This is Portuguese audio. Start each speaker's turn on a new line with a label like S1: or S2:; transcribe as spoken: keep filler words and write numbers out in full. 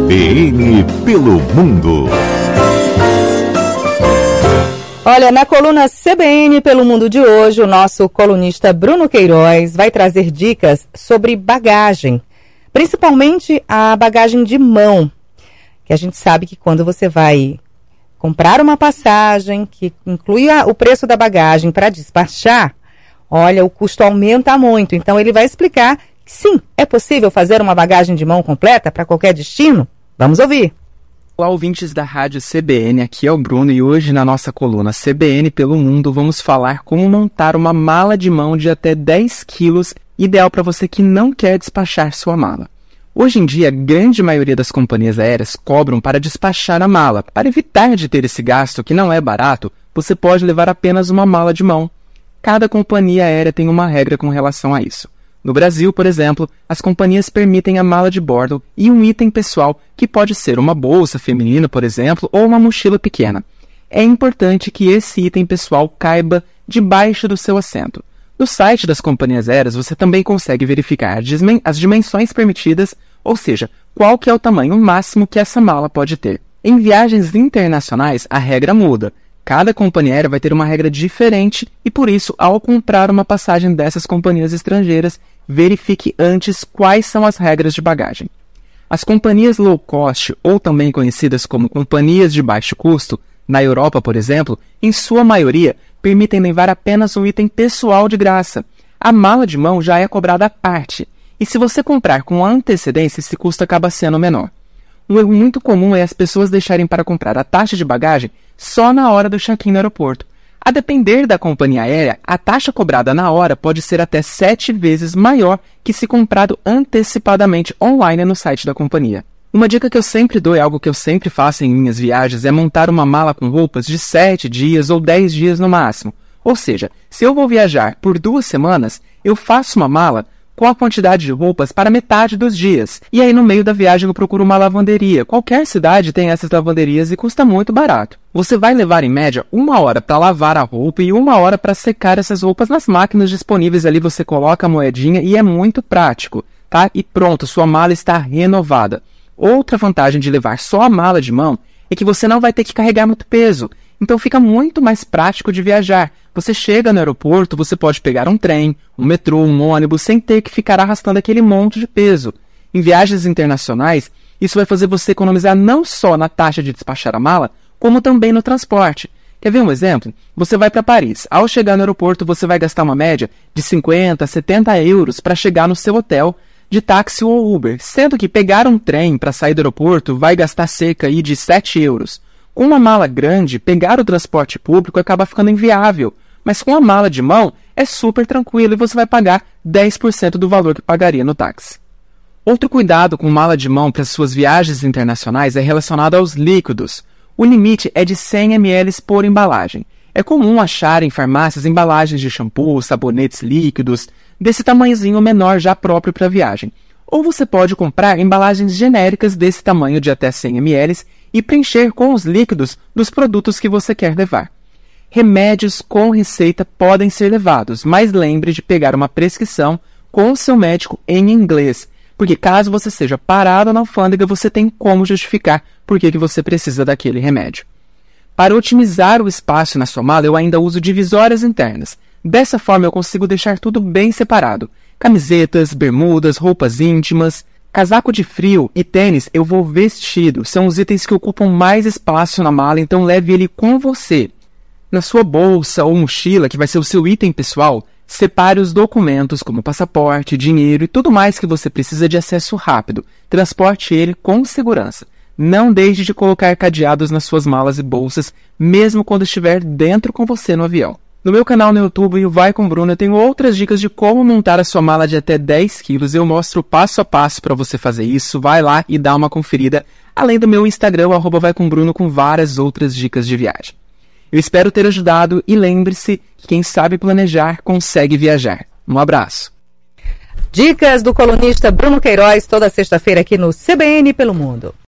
S1: B N pelo Mundo.
S2: Olha, na coluna C B N pelo Mundo de hoje, o nosso colunista Bruno Queiroz vai trazer dicas sobre bagagem, principalmente a bagagem de mão, que a gente sabe que quando você vai comprar uma passagem que inclui o preço da bagagem para despachar, olha, o custo aumenta muito. Então ele vai explicar que sim, é possível fazer uma bagagem de mão completa para qualquer destino. Vamos ouvir.
S3: Olá, ouvintes da Rádio C B N, aqui é o Bruno e hoje na nossa coluna C B N pelo Mundo vamos falar como montar uma mala de mão de até dez quilos, ideal para você que não quer despachar sua mala. Hoje em dia, a grande maioria das companhias aéreas cobram para despachar a mala. Para evitar de ter esse gasto que não é barato, você pode levar apenas uma mala de mão. Cada companhia aérea tem uma regra com relação a isso. No Brasil, por exemplo, as companhias permitem a mala de bordo e um item pessoal, que pode ser uma bolsa feminina, por exemplo, ou uma mochila pequena. É importante que esse item pessoal caiba debaixo do seu assento. No site das companhias aéreas, você também consegue verificar as dimensões permitidas, ou seja, qual que é o tamanho máximo que essa mala pode ter. Em viagens internacionais, a regra muda. Cada companhia aérea vai ter uma regra diferente e, por isso, ao comprar uma passagem dessas companhias estrangeiras, verifique antes quais são as regras de bagagem. As companhias low cost, ou também conhecidas como companhias de baixo custo, na Europa, por exemplo, em sua maioria, permitem levar apenas um item pessoal de graça. A mala de mão já é cobrada à parte, e se você comprar com antecedência, esse custo acaba sendo menor. Um erro muito comum é as pessoas deixarem para comprar a taxa de bagagem só na hora do check-in no aeroporto. A depender da companhia aérea, a taxa cobrada na hora pode ser até sete vezes maior que se comprado antecipadamente online no site da companhia. Uma dica que eu sempre dou, é algo que eu sempre faço em minhas viagens, é montar uma mala com roupas de sete dias ou dez dias no máximo. Ou seja, se eu vou viajar por duas semanas, eu faço uma mala com a quantidade de roupas para metade dos dias. E aí no meio da viagem eu procuro uma lavanderia. Qualquer cidade tem essas lavanderias e custa muito barato. Você vai levar em média uma hora para lavar a roupa e uma hora para secar essas roupas nas máquinas disponíveis ali. Você coloca a moedinha e é muito prático, tá? E pronto, sua mala está renovada. Outra vantagem de levar só a mala de mão é que você não vai ter que carregar muito peso. Então fica muito mais prático de viajar. Você chega no aeroporto, você pode pegar um trem, um metrô, um ônibus, sem ter que ficar arrastando aquele monte de peso. Em viagens internacionais, isso vai fazer você economizar não só na taxa de despachar a mala, como também no transporte. Quer ver um exemplo? Você vai para Paris. Ao chegar no aeroporto, você vai gastar uma média de cinquenta, setenta euros para chegar no seu hotel de táxi ou Uber, sendo que pegar um trem para sair do aeroporto vai gastar cerca aí de sete euros. Com uma mala grande, pegar o transporte público acaba ficando inviável, mas com a mala de mão é super tranquilo e você vai pagar dez por cento do valor que pagaria no táxi. Outro cuidado com mala de mão para suas viagens internacionais é relacionado aos líquidos. O limite é de cem mililitros por embalagem. É comum achar em farmácias embalagens de shampoo, sabonetes líquidos, desse tamanhozinho menor já próprio para viagem. Ou você pode comprar embalagens genéricas desse tamanho de até cem mililitros e preencher com os líquidos dos produtos que você quer levar. Remédios com receita podem ser levados, mas lembre de pegar uma prescrição com o seu médico em inglês, porque caso você seja parado na alfândega, você tem como justificar por que que você precisa daquele remédio. Para otimizar o espaço na sua mala, eu ainda uso divisórias internas. Dessa forma, eu consigo deixar tudo bem separado. Camisetas, bermudas, roupas íntimas, casaco de frio e tênis eu vou vestido. São os itens que ocupam mais espaço na mala, então leve ele com você. Na sua bolsa ou mochila, que vai ser o seu item pessoal, separe os documentos como passaporte, dinheiro e tudo mais que você precisa de acesso rápido. Transporte ele com segurança. Não deixe de colocar cadeados nas suas malas e bolsas, mesmo quando estiver dentro com você no avião. No meu canal no YouTube, o Vai com Bruno, eu tenho outras dicas de como montar a sua mala de até dez quilos. Eu mostro passo a passo para você fazer isso. Vai lá e dá uma conferida. Além do meu Instagram, arroba Vai com Bruno, com várias outras dicas de viagem. Eu espero ter ajudado e lembre-se que quem sabe planejar consegue viajar. Um abraço.
S2: Dicas do colunista Bruno Queiroz, toda sexta-feira aqui no C B N pelo Mundo.